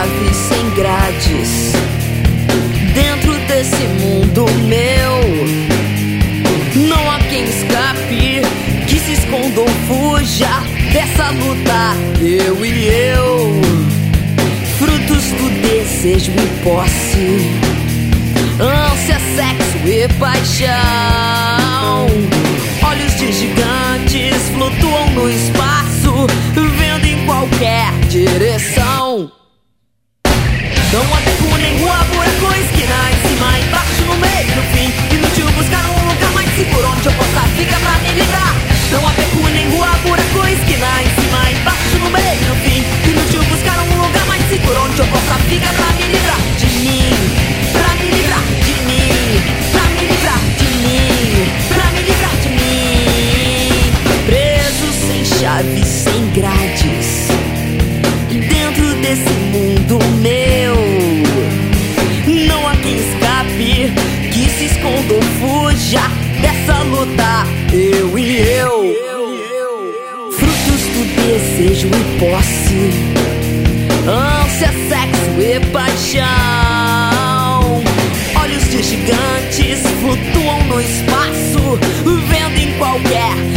chave, sem grades. Dentro desse mundo meu, não há quem escape, que se esconda ou fuja dessa luta, eu e eu. Frutos do desejo e posse, ânsia, sexo e paixão. Olhos de gigantes flutuam no espaço, vendo em qualquer direção. Não há tempo nem rua, buraco, esquina, em cima, embaixo, no meio, no fim. Inútil buscar um lugar mais seguro onde eu possa ficar pra me livrar. Não há tempo nem rua, buraco, esquina, em cima, embaixo, no meio, no fim. Inútil buscar um lugar mais seguro onde eu possa ficar pra me livrar de mim, pra me livrar de mim, pra me livrar de mim, pra me livrar de mim. Preso sem chave, sem grades, dentro desse mundo meu, não há quem escape, que se esconda ou fuja dessa luta, eu e eu. Frutos do desejo e posse, ânsia, sexo e paixão. Olhos de gigantes flutuam no espaço, vendo em qualquer